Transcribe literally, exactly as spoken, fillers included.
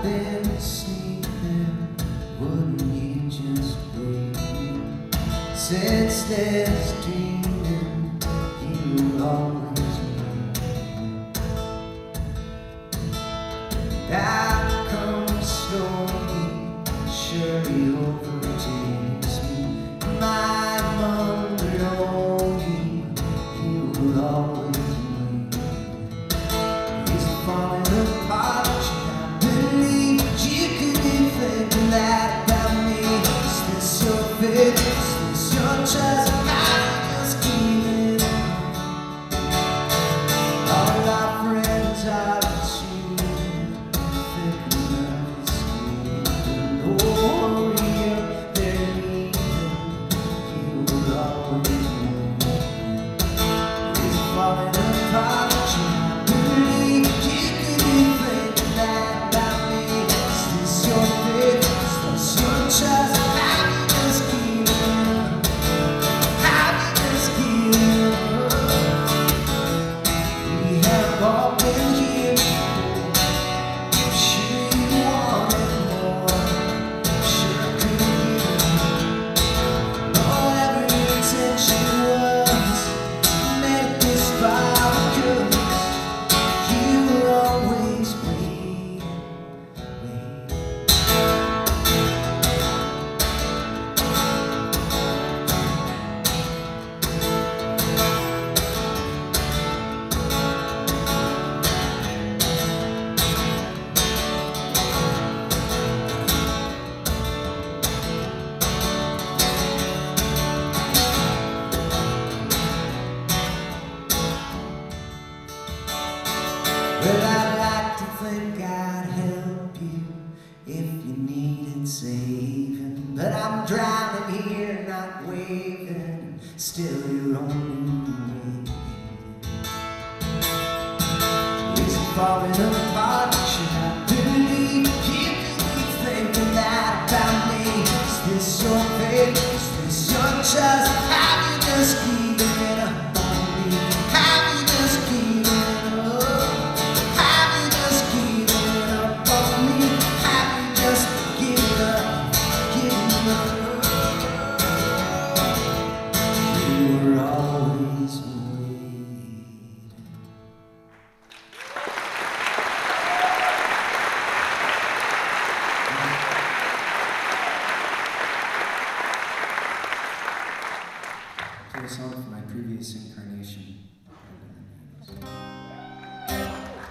been sleeping, wouldn't you just wait? Since there's dreaming, you'll always wait. I've come slowly, sure you overtakes me. My mother only, you'll always wait. It's falling apart, I believe you could be thinking that about me. Is this your fate? Is this your trust? I just keep it. All our friends are cheating, thinking of escaping. Oh, hurry up, they're leaving. You will always win. It's falling apart, I believe you could be thinking that about me. Is this your fate? Is this your trust? How you just keep it? How you just keep it? We have all been here before. I'm sure you wanted more. I'm sure I could give you whatever your intention was. Make this vow, 'cause you were always waiting, waiting. Well, I'd like to think I'd help you if you needed saving, but I'm drowning here, not waving, still you're only waiting. Is it falling apart? Should I believe you could be thinking that about me? Is this your fate? Is this your trust? Have you just given up on me? Have you just given up? Have you just given up on me? Have you just given up, given up? You were always waiting. Play a song from my previous incarnation.